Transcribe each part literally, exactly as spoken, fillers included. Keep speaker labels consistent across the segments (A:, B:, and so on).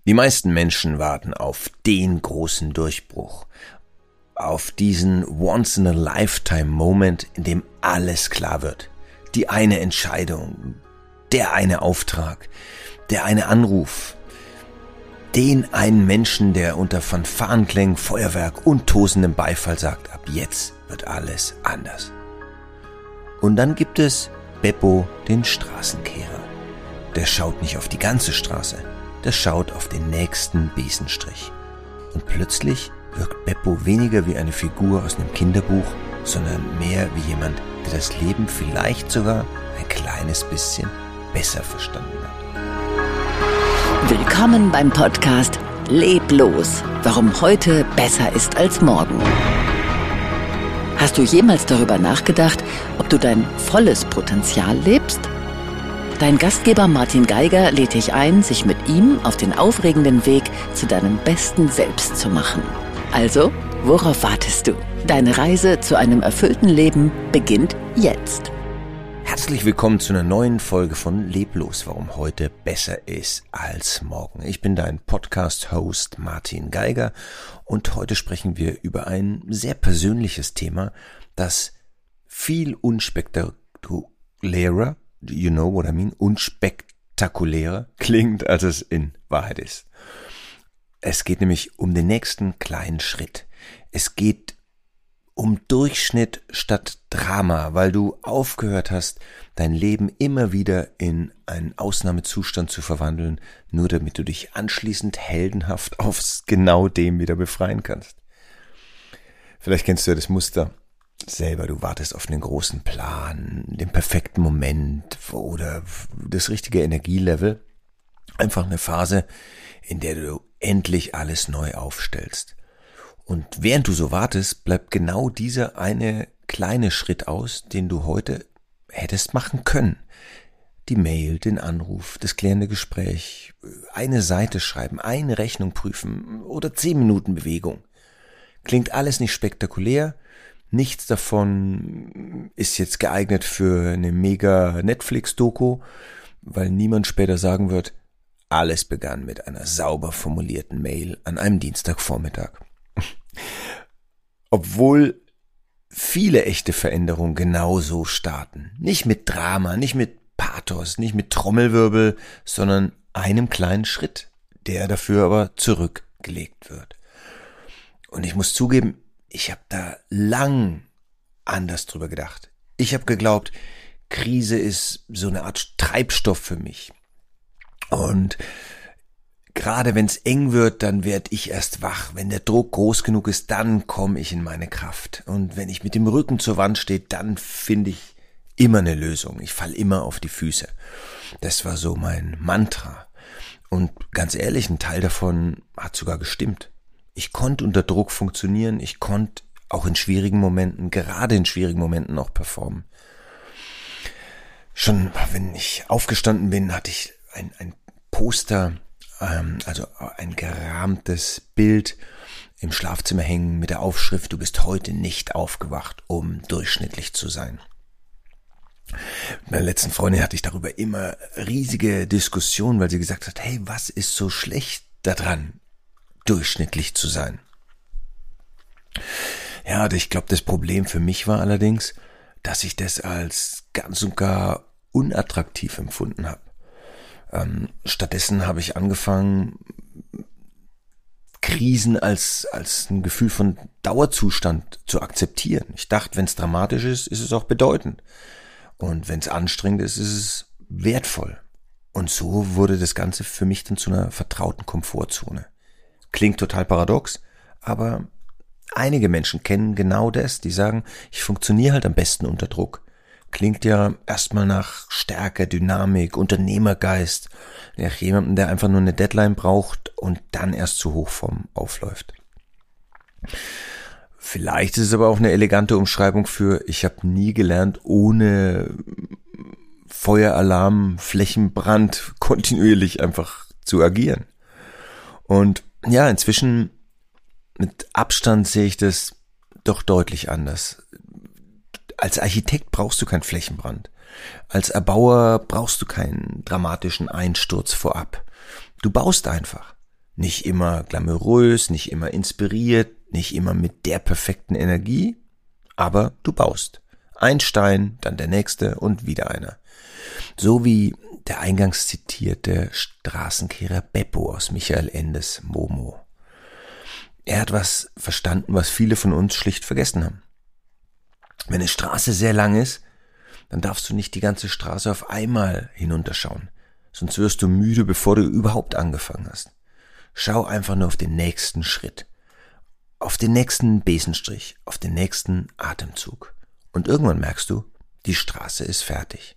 A: Die meisten Menschen warten auf den großen Durchbruch, auf diesen Once-in-a-Lifetime-Moment, in dem alles klar wird. Die eine Entscheidung, der eine Auftrag, der eine Anruf, den einen Menschen, der unter Fanfarenklängen, Feuerwerk und tosendem Beifall sagt, ab jetzt wird alles anders. Und dann gibt es Beppo, den Straßenkehrer. Der schaut nicht auf die ganze Straße, der schaut auf den nächsten Besenstrich. Und plötzlich wirkt Beppo weniger wie eine Figur aus einem Kinderbuch, sondern mehr wie jemand, der das Leben vielleicht sogar ein kleines bisschen besser verstanden hat.
B: Willkommen beim Podcast Leb los, warum heute besser ist als morgen. Hast du jemals darüber nachgedacht, ob du dein volles Potenzial lebst? Dein Gastgeber Martin Geiger lädt dich ein, sich mit ihm auf den aufregenden Weg zu deinem besten Selbst zu machen. Also, worauf wartest du? Deine Reise zu einem erfüllten Leben beginnt jetzt.
A: Herzlich willkommen zu einer neuen Folge von Leb los, warum heute besser ist als morgen. Ich bin dein Podcast-Host Martin Geiger und heute sprechen wir über ein sehr persönliches Thema, das viel unspektakulärer, you know what I mean, unspektakulärer klingt, als es in Wahrheit ist. Es geht nämlich um den nächsten kleinen Schritt. Es geht um Durchschnitt statt Drama, weil du aufgehört hast, dein Leben immer wieder in einen Ausnahmezustand zu verwandeln, nur damit du dich anschließend heldenhaft aus genau dem wieder befreien kannst. Vielleicht kennst du ja das Muster selber, du wartest auf einen großen Plan, den perfekten Moment oder das richtige Energielevel. Einfach eine Phase, in der du endlich alles neu aufstellst. Und während du so wartest, bleibt genau dieser eine kleine Schritt aus, den du heute hättest machen können. Die Mail, den Anruf, das klärende Gespräch, eine Seite schreiben, eine Rechnung prüfen oder zehn Minuten Bewegung. Klingt alles nicht spektakulär. Nichts davon ist jetzt geeignet für eine mega Netflix-Doku, weil niemand später sagen wird, alles begann mit einer sauber formulierten Mail an einem Dienstagvormittag. Obwohl viele echte Veränderungen genauso starten. Nicht mit Drama, nicht mit Pathos, nicht mit Trommelwirbel, sondern einem kleinen Schritt, der dafür aber zurückgelegt wird. Und ich muss zugeben, ich habe da lang anders drüber gedacht. Ich habe geglaubt, Krise ist so eine Art Treibstoff für mich. Und gerade wenn es eng wird, dann werde ich erst wach. Wenn der Druck groß genug ist, dann komme ich in meine Kraft. Und wenn ich mit dem Rücken zur Wand stehe, dann finde ich immer eine Lösung. Ich falle immer auf die Füße. Das war so mein Mantra. Und ganz ehrlich, ein Teil davon hat sogar gestimmt. Ich konnte unter Druck funktionieren. Ich konnte auch in schwierigen Momenten, gerade in schwierigen Momenten auch performen. Schon wenn ich aufgestanden bin, hatte ich ein, ein Poster, also ein gerahmtes Bild im Schlafzimmer hängen mit der Aufschrift, du bist heute nicht aufgewacht, um durchschnittlich zu sein. Mit meiner letzten Freundin hatte ich darüber immer riesige Diskussionen, weil sie gesagt hat, hey, was ist so schlecht daran, durchschnittlich zu sein? Ja, ich glaube, das Problem für mich war allerdings, dass ich das als ganz und gar unattraktiv empfunden habe. Ähm, stattdessen habe ich angefangen, Krisen als als ein Gefühl von Dauerzustand zu akzeptieren. Ich dachte, wenn es dramatisch ist, ist es auch bedeutend. Und wenn es anstrengend ist, ist es wertvoll. Und so wurde das Ganze für mich dann zu einer vertrauten Komfortzone. Klingt total paradox, aber einige Menschen kennen genau das. Die sagen, ich funktioniere halt am besten unter Druck. Klingt ja erstmal nach Stärke, Dynamik, Unternehmergeist, nach jemandem, der einfach nur eine Deadline braucht und dann erst zu Hochform aufläuft. Vielleicht ist es aber auch eine elegante Umschreibung für, ich habe nie gelernt, ohne Feueralarm, Flächenbrand kontinuierlich einfach zu agieren. Und ja, inzwischen mit Abstand sehe ich das doch deutlich anders. Als Architekt brauchst du keinen Flächenbrand. Als Erbauer brauchst du keinen dramatischen Einsturz vorab. Du baust einfach. Nicht immer glamourös, nicht immer inspiriert, nicht immer mit der perfekten Energie, aber du baust. Ein Stein, dann der nächste und wieder einer. So wie der eingangs zitierte Straßenkehrer Beppo aus Michael Endes Momo. Er hat was verstanden, was viele von uns schlicht vergessen haben. Wenn eine Straße sehr lang ist, dann darfst du nicht die ganze Straße auf einmal hinunterschauen. Sonst wirst du müde, bevor du überhaupt angefangen hast. Schau einfach nur auf den nächsten Schritt. Auf den nächsten Besenstrich, auf den nächsten Atemzug. Und irgendwann merkst du, die Straße ist fertig.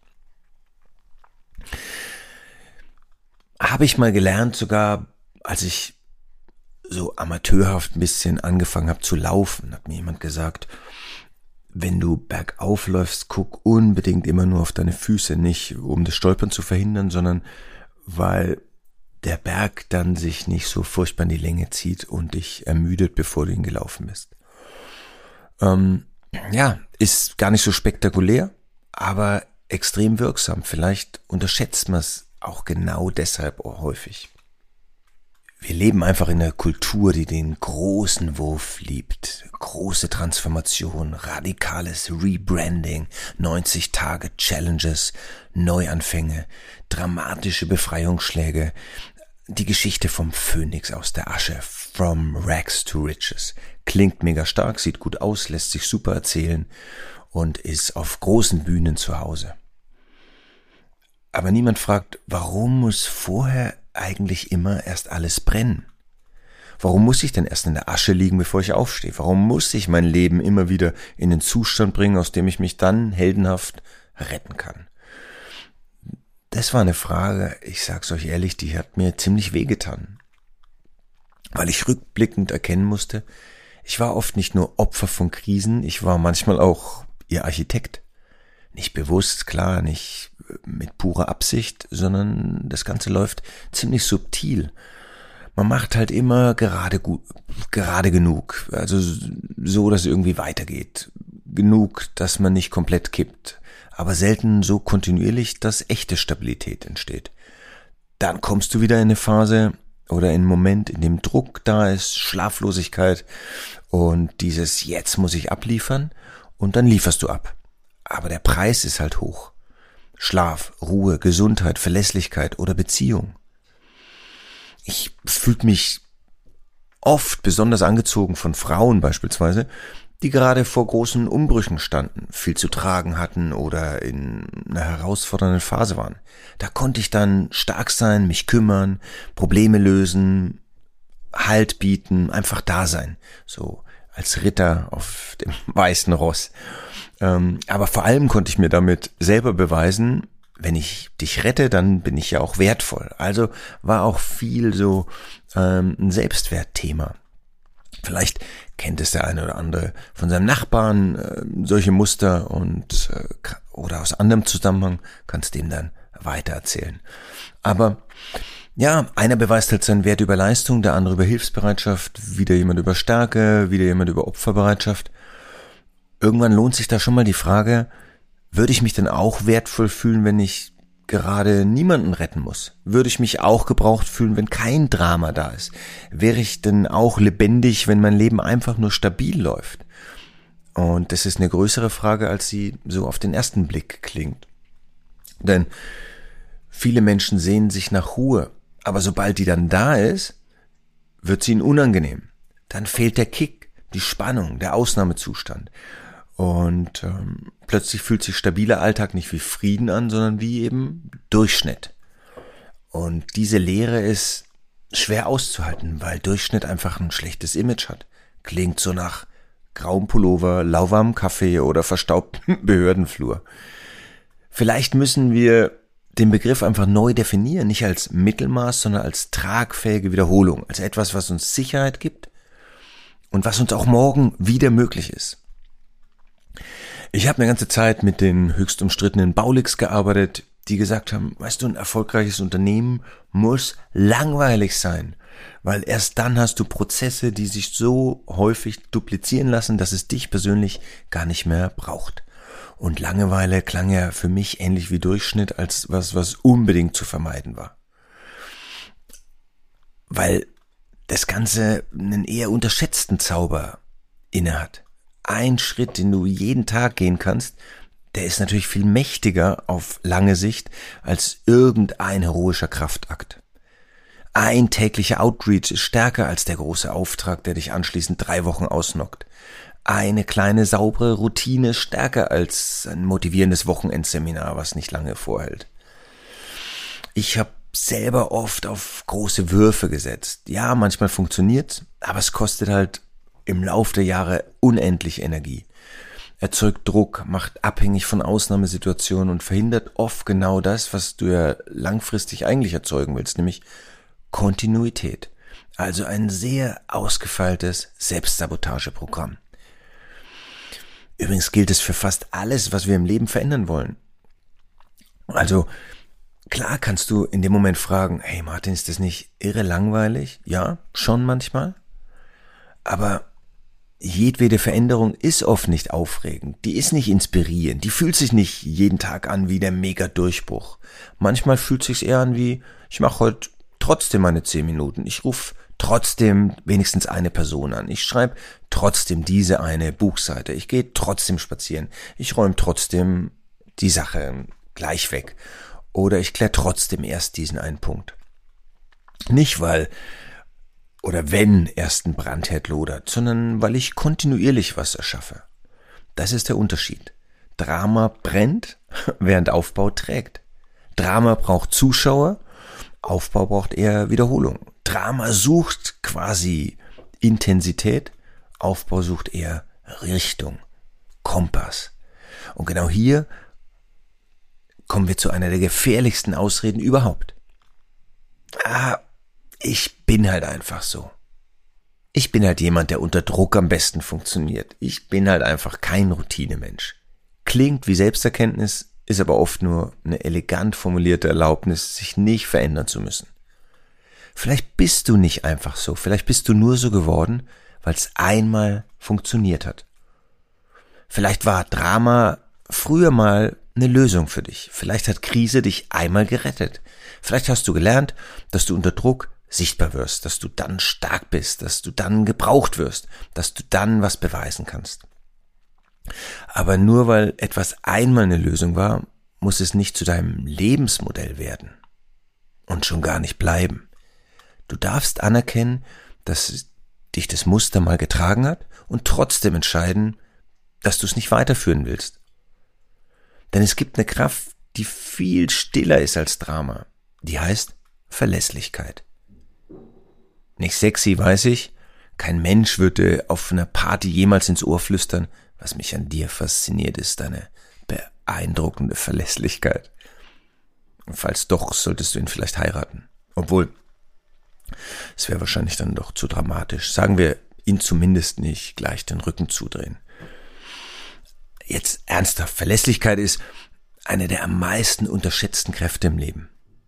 A: Habe ich mal gelernt, sogar als ich so amateurhaft ein bisschen angefangen habe zu laufen, hat mir jemand gesagt, wenn du bergauf läufst, guck unbedingt immer nur auf deine Füße, nicht um das Stolpern zu verhindern, sondern weil der Berg dann sich nicht so furchtbar in die Länge zieht und dich ermüdet, bevor du ihn gelaufen bist. Ähm, ja, ist gar nicht so spektakulär, aber extrem wirksam. Vielleicht unterschätzt man es auch genau deshalb auch häufig. Wir leben einfach in einer Kultur, die den großen Wurf liebt. Große Transformation, radikales Rebranding, neunzig Tage Challenges, Neuanfänge, dramatische Befreiungsschläge. Die Geschichte vom Phönix aus der Asche, from rags to riches. Klingt mega stark, sieht gut aus, lässt sich super erzählen und ist auf großen Bühnen zu Hause. Aber niemand fragt, warum muss vorher eigentlich immer erst alles brennen? Warum muss ich denn erst in der Asche liegen, bevor ich aufstehe? Warum muss ich mein Leben immer wieder in den Zustand bringen, aus dem ich mich dann heldenhaft retten kann? Das war eine Frage, ich sag's euch ehrlich, die hat mir ziemlich wehgetan. Weil ich rückblickend erkennen musste, ich war oft nicht nur Opfer von Krisen, ich war manchmal auch ihr Architekt. Nicht bewusst, klar, nicht mit purer Absicht, sondern das Ganze läuft ziemlich subtil. Man macht halt immer gerade gut, gerade genug, also so, dass es irgendwie weitergeht. Genug, dass man nicht komplett kippt, aber selten so kontinuierlich, dass echte Stabilität entsteht. Dann kommst du wieder in eine Phase oder in einen Moment, in dem Druck da ist, Schlaflosigkeit und dieses jetzt muss ich abliefern und dann lieferst du ab. Aber der Preis ist halt hoch. Schlaf, Ruhe, Gesundheit, Verlässlichkeit oder Beziehung. Ich fühlte mich oft besonders angezogen von Frauen beispielsweise, die gerade vor großen Umbrüchen standen, viel zu tragen hatten oder in einer herausfordernden Phase waren. Da konnte ich dann stark sein, mich kümmern, Probleme lösen, Halt bieten, einfach da sein, so als Ritter auf dem weißen Ross. Ähm, aber vor allem konnte ich mir damit selber beweisen, wenn ich dich rette, dann bin ich ja auch wertvoll. Also war auch viel so ähm, ein Selbstwertthema. Vielleicht kennt es der eine oder andere von seinem Nachbarn, äh, solche Muster und äh, oder aus anderem Zusammenhang kannst dem dann weitererzählen. Aber ja, einer beweist halt seinen Wert über Leistung, der andere über Hilfsbereitschaft, wieder jemand über Stärke, wieder jemand über Opferbereitschaft. Irgendwann lohnt sich da schon mal die Frage, würde ich mich denn auch wertvoll fühlen, wenn ich gerade niemanden retten muss? Würde ich mich auch gebraucht fühlen, wenn kein Drama da ist? Wäre ich denn auch lebendig, wenn mein Leben einfach nur stabil läuft? Und das ist eine größere Frage, als sie so auf den ersten Blick klingt. Denn viele Menschen sehnen sich nach Ruhe, aber sobald die dann da ist, wird sie ihnen unangenehm. Dann fehlt der Kick, die Spannung, der Ausnahmezustand. Und ähm, plötzlich fühlt sich stabiler Alltag nicht wie Frieden an, sondern wie eben Durchschnitt. Und diese Leere ist schwer auszuhalten, weil Durchschnitt einfach ein schlechtes Image hat. Klingt so nach grauem Pullover, lauwarmem Kaffee oder verstaubtem Behördenflur. Vielleicht müssen wir den Begriff einfach neu definieren, nicht als Mittelmaß, sondern als tragfähige Wiederholung, als etwas, was uns Sicherheit gibt und was uns auch morgen wieder möglich ist. Ich habe eine ganze Zeit mit den höchst umstrittenen Bauligs gearbeitet, die gesagt haben, weißt du, ein erfolgreiches Unternehmen muss langweilig sein, weil erst dann hast du Prozesse, die sich so häufig duplizieren lassen, dass es dich persönlich gar nicht mehr braucht. Und Langeweile klang ja für mich ähnlich wie Durchschnitt als was, was unbedingt zu vermeiden war. Weil das Ganze einen eher unterschätzten Zauber innehat. Ein Schritt, den du jeden Tag gehen kannst, der ist natürlich viel mächtiger auf lange Sicht als irgendein heroischer Kraftakt. Ein täglicher Outreach ist stärker als der große Auftrag, der dich anschließend drei Wochen ausnockt. Eine kleine saubere Routine ist stärker als ein motivierendes Wochenendseminar, was nicht lange vorhält. Ich habe selber oft auf große Würfe gesetzt. Ja, manchmal funktioniert's, aber es kostet halt im Lauf der Jahre unendlich Energie. Erzeugt Druck, macht abhängig von Ausnahmesituationen und verhindert oft genau das, was du ja langfristig eigentlich erzeugen willst, nämlich Kontinuität. Also ein sehr ausgefeiltes Selbstsabotageprogramm. Übrigens gilt es für fast alles, was wir im Leben verändern wollen. Also klar kannst du in dem Moment fragen, hey Martin, ist das nicht irre langweilig? Ja, schon manchmal. Aber jedwede Veränderung ist oft nicht aufregend, die ist nicht inspirierend, die fühlt sich nicht jeden Tag an wie der Mega-Durchbruch. Manchmal fühlt es sich eher an wie, ich mache heute trotzdem meine zehn Minuten, ich rufe trotzdem wenigstens eine Person an, ich schreibe trotzdem diese eine Buchseite, ich gehe trotzdem spazieren, ich räume trotzdem die Sache gleich weg oder ich kläre trotzdem erst diesen einen Punkt. Nicht weil oder wenn erst ein Brandherd lodert, sondern weil ich kontinuierlich was erschaffe. Das ist der Unterschied. Drama brennt, während Aufbau trägt. Drama braucht Zuschauer, Aufbau braucht eher Wiederholung. Drama sucht quasi Intensität, Aufbau sucht eher Richtung, Kompass. Und genau hier kommen wir zu einer der gefährlichsten Ausreden überhaupt. Ah, ich bin halt einfach so. Ich bin halt jemand, der unter Druck am besten funktioniert. Ich bin halt einfach kein Routinemensch. Klingt wie Selbsterkenntnis, ist aber oft nur eine elegant formulierte Erlaubnis, sich nicht verändern zu müssen. Vielleicht bist du nicht einfach so. Vielleicht bist du nur so geworden, weil es einmal funktioniert hat. Vielleicht war Drama früher mal eine Lösung für dich. Vielleicht hat Krise dich einmal gerettet. Vielleicht hast du gelernt, dass du unter Druck sichtbar wirst, dass du dann stark bist, dass du dann gebraucht wirst, dass du dann was beweisen kannst. Aber nur weil etwas einmal eine Lösung war, muss es nicht zu deinem Lebensmodell werden und schon gar nicht bleiben. Du darfst anerkennen, dass dich das Muster mal getragen hat und trotzdem entscheiden, dass du es nicht weiterführen willst. Denn es gibt eine Kraft, die viel stiller ist als Drama. Die heißt Verlässlichkeit. Nicht sexy, weiß ich. Kein Mensch würde auf einer Party jemals ins Ohr flüstern. Was mich an dir fasziniert, ist deine beeindruckende Verlässlichkeit. Und falls doch, solltest du ihn vielleicht heiraten. Obwohl, es wäre wahrscheinlich dann doch zu dramatisch. Sagen wir, ihn zumindest nicht gleich den Rücken zudrehen. Jetzt ernsthaft, Verlässlichkeit ist eine der am meisten unterschätzten Kräfte im Leben.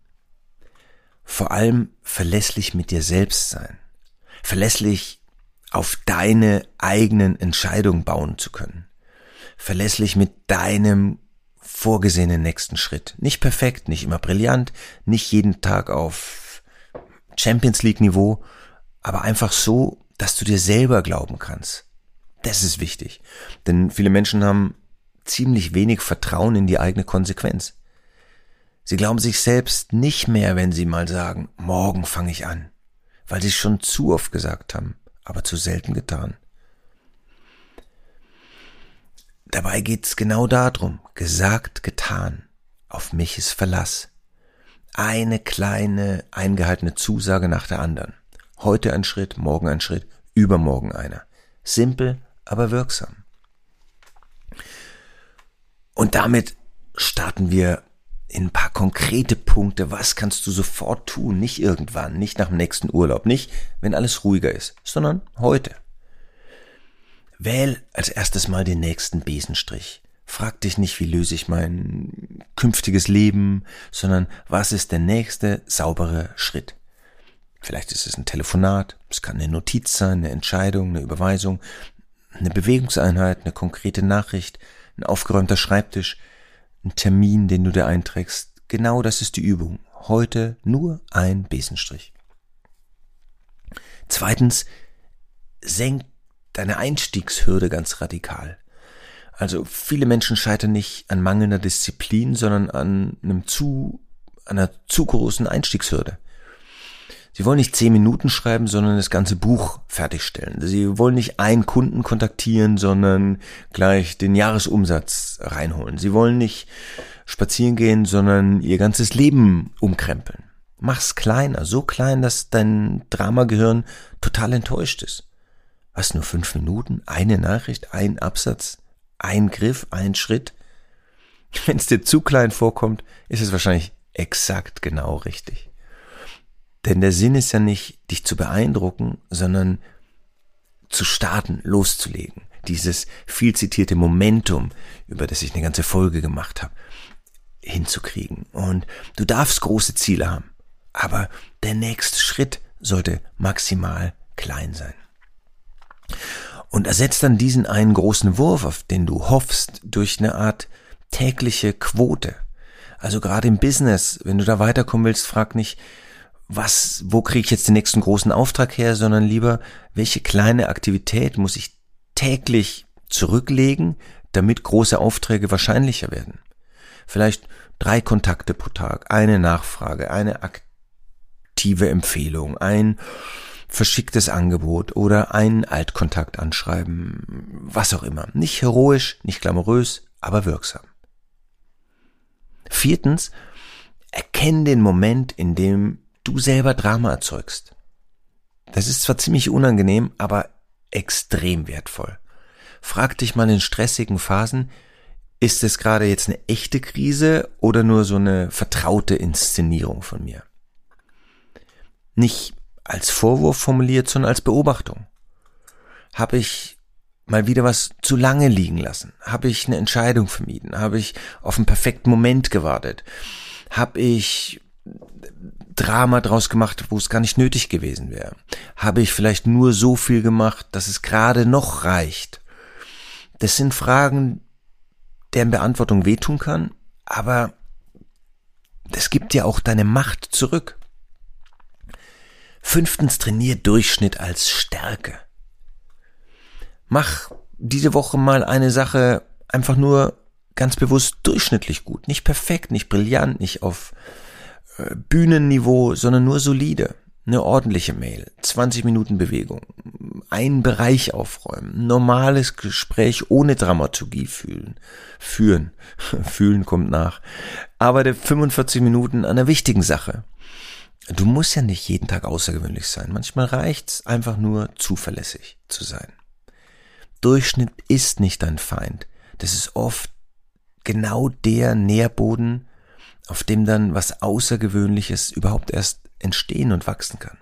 A: Vor allem verlässlich mit dir selbst sein. Verlässlich auf deine eigenen Entscheidungen bauen zu können. Verlässlich mit deinem vorgesehenen nächsten Schritt. Nicht perfekt, nicht immer brillant, nicht jeden Tag auf Champions League Niveau, aber einfach so, dass du dir selber glauben kannst. Das ist wichtig, denn viele Menschen haben ziemlich wenig Vertrauen in die eigene Konsequenz. Sie glauben sich selbst nicht mehr, wenn sie mal sagen, morgen fange ich an, weil sie es schon zu oft gesagt haben, aber zu selten getan. Dabei geht's genau darum, gesagt, getan, auf mich ist Verlass. Eine kleine, eingehaltene Zusage nach der anderen. Heute ein Schritt, morgen ein Schritt, übermorgen einer. Simpel, aber wirksam. Und damit starten wir in ein paar konkrete Punkte. Was kannst du sofort tun? Nicht irgendwann, nicht nach dem nächsten Urlaub, nicht wenn alles ruhiger ist, sondern heute. Wähl als erstes mal den nächsten Besenstrich. Frag dich nicht, wie löse ich mein künftiges Leben, sondern was ist der nächste saubere Schritt? Vielleicht ist es ein Telefonat, es kann eine Notiz sein, eine Entscheidung, eine Überweisung, eine Bewegungseinheit, eine konkrete Nachricht, ein aufgeräumter Schreibtisch, ein Termin, den du dir einträgst. Genau das ist die Übung. Heute nur ein Besenstrich. Zweitens, senk deine Einstiegshürde ganz radikal. Also viele Menschen scheitern nicht an mangelnder Disziplin, sondern an einem zu, einer zu großen Einstiegshürde. Sie wollen nicht zehn Minuten schreiben, sondern das ganze Buch fertigstellen. Sie wollen nicht einen Kunden kontaktieren, sondern gleich den Jahresumsatz reinholen. Sie wollen nicht spazieren gehen, sondern ihr ganzes Leben umkrempeln. Mach's kleiner, so klein, dass dein Dramagehirn total enttäuscht ist. Was, nur fünf Minuten? Eine Nachricht, ein Absatz, ein Griff, ein Schritt? Wenn es dir zu klein vorkommt, ist es wahrscheinlich exakt genau richtig. Denn der Sinn ist ja nicht, dich zu beeindrucken, sondern zu starten, loszulegen. Dieses viel zitierte Momentum, über das ich eine ganze Folge gemacht habe, hinzukriegen. Und du darfst große Ziele haben, aber der nächste Schritt sollte maximal klein sein. Und ersetzt dann diesen einen großen Wurf, auf den du hoffst, durch eine Art tägliche Quote. Also gerade im Business, wenn du da weiterkommen willst, frag nicht, was, wo kriege ich jetzt den nächsten großen Auftrag her, sondern lieber, welche kleine Aktivität muss ich täglich zurücklegen, damit große Aufträge wahrscheinlicher werden. Vielleicht drei Kontakte pro Tag, eine Nachfrage, eine aktive Empfehlung, ein verschicktes Angebot oder einen Altkontakt anschreiben, was auch immer. Nicht heroisch, nicht glamourös, aber wirksam. Viertens, erkenn den Moment, in dem du selber Drama erzeugst. Das ist zwar ziemlich unangenehm, aber extrem wertvoll. Frag dich mal in stressigen Phasen, ist es gerade jetzt eine echte Krise oder nur so eine vertraute Inszenierung von mir? Nicht als Vorwurf formuliert, sondern als Beobachtung. Habe ich mal wieder was zu lange liegen lassen? Habe ich eine Entscheidung vermieden? Habe ich auf einen perfekten Moment gewartet? Habe ich Drama draus gemacht, wo es gar nicht nötig gewesen wäre? Habe ich vielleicht nur so viel gemacht, dass es gerade noch reicht? Das sind Fragen, deren Beantwortung wehtun kann, aber das gibt dir auch deine Macht zurück. Fünftens, trainier Durchschnitt als Stärke. Mach diese Woche mal eine Sache einfach nur ganz bewusst durchschnittlich gut. Nicht perfekt, nicht brillant, nicht auf äh, Bühnenniveau, sondern nur solide. Eine ordentliche Mail, zwanzig Minuten Bewegung, einen Bereich aufräumen, normales Gespräch ohne Dramaturgie fühlen, führen, fühlen kommt nach, aber der fünfundvierzig Minuten an einer wichtigen Sache. Du musst ja nicht jeden Tag außergewöhnlich sein, manchmal reicht's einfach nur zuverlässig zu sein. Durchschnitt ist nicht dein Feind, das ist oft genau der Nährboden, auf dem dann was Außergewöhnliches überhaupt erst entstehen und wachsen kann.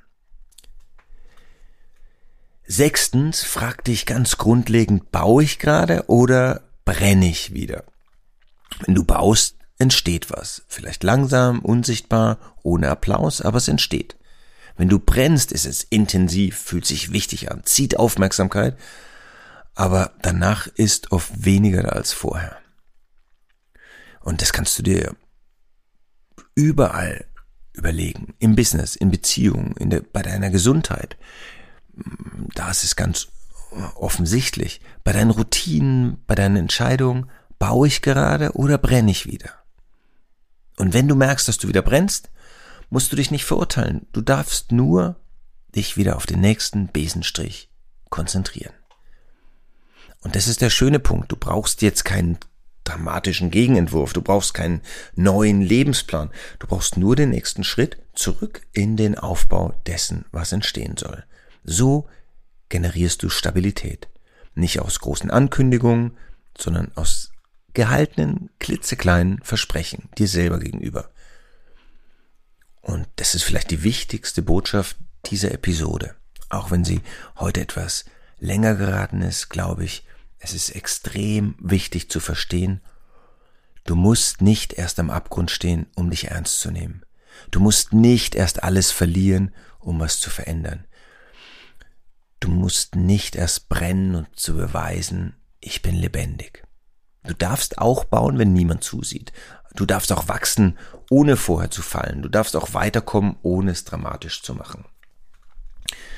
A: Sechstens, frag dich ganz grundlegend, baue ich gerade oder brenne ich wieder? Wenn du baust, entsteht was. Vielleicht langsam, unsichtbar, ohne Applaus, aber es entsteht. Wenn du brennst, ist es intensiv, fühlt sich wichtig an, zieht Aufmerksamkeit, aber danach ist oft weniger als vorher. Und das kannst du dir überall überlegen, im Business, in Beziehungen, in der, bei deiner Gesundheit. Da ist es ganz offensichtlich. Bei deinen Routinen, bei deinen Entscheidungen, baue ich gerade oder brenne ich wieder? Und wenn du merkst, dass du wieder brennst, musst du dich nicht verurteilen. Du darfst nur dich wieder auf den nächsten Besenstrich konzentrieren. Und das ist der schöne Punkt. Du brauchst jetzt keinen dramatischen Gegenentwurf. Du brauchst keinen neuen Lebensplan. Du brauchst nur den nächsten Schritt zurück in den Aufbau dessen, was entstehen soll. So generierst du Stabilität. Nicht aus großen Ankündigungen, sondern aus gehaltenen, klitzekleinen Versprechen dir selber gegenüber. Und das ist vielleicht die wichtigste Botschaft dieser Episode. Auch wenn sie heute etwas länger geraten ist, glaube ich, es ist extrem wichtig zu verstehen, du musst nicht erst am Abgrund stehen, um dich ernst zu nehmen. Du musst nicht erst alles verlieren, um was zu verändern. Du musst nicht erst brennen und zu beweisen, ich bin lebendig. Du darfst auch bauen, wenn niemand zusieht. Du darfst auch wachsen, ohne vorher zu fallen. Du darfst auch weiterkommen, ohne es dramatisch zu machen.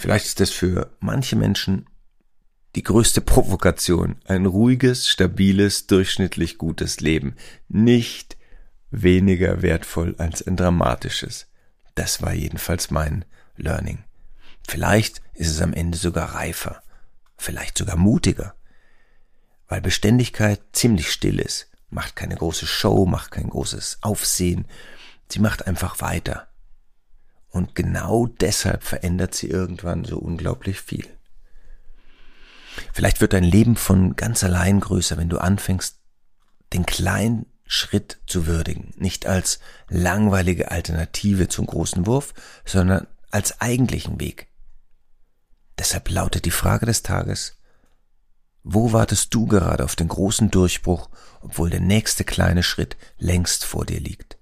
A: Vielleicht ist das für manche Menschen die größte Provokation. Ein ruhiges, stabiles, durchschnittlich gutes Leben. Nicht weniger wertvoll als ein dramatisches. Das war jedenfalls mein Learning. Vielleicht ist es am Ende sogar reifer. Vielleicht sogar mutiger. Weil Beständigkeit ziemlich still ist. Macht keine große Show, macht kein großes Aufsehen. Sie macht einfach weiter. Und genau deshalb verändert sie irgendwann so unglaublich viel. Vielleicht wird dein Leben von ganz allein größer, wenn du anfängst, den kleinen Schritt zu würdigen. Nicht als langweilige Alternative zum großen Wurf, sondern als eigentlichen Weg. Deshalb lautet die Frage des Tages: Wo wartest du gerade auf den großen Durchbruch, obwohl der nächste kleine Schritt längst vor dir liegt?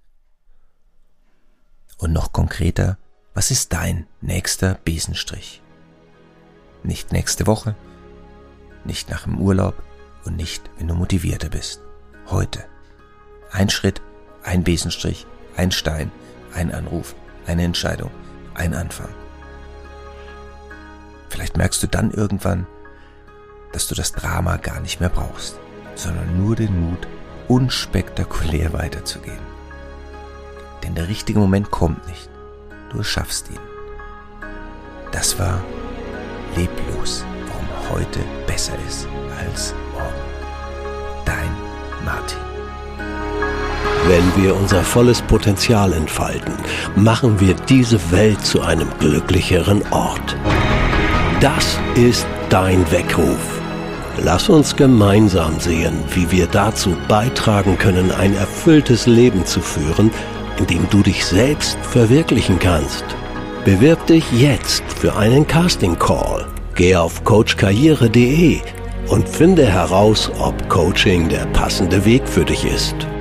A: Und noch konkreter, was ist dein nächster Besenstrich? Nicht nächste Woche, nicht nach dem Urlaub und nicht, wenn du motivierter bist. Heute. Ein Schritt, ein Besenstrich, ein Stein, ein Anruf, eine Entscheidung, ein Anfang. Vielleicht merkst du dann irgendwann, dass du das Drama gar nicht mehr brauchst, sondern nur den Mut, unspektakulär weiterzugehen. Denn der richtige Moment kommt nicht. Du schaffst ihn. Das war Leblos, warum heute besser ist als morgen. Dein Martin.
C: Wenn wir unser volles Potenzial entfalten, machen wir diese Welt zu einem glücklicheren Ort. Das ist dein Weckruf. Lass uns gemeinsam sehen, wie wir dazu beitragen können, ein erfülltes Leben zu führen, in dem du dich selbst verwirklichen kannst. Bewirb dich jetzt für einen Casting-Call. Geh auf coach karriere punkt de und finde heraus, ob Coaching der passende Weg für dich ist.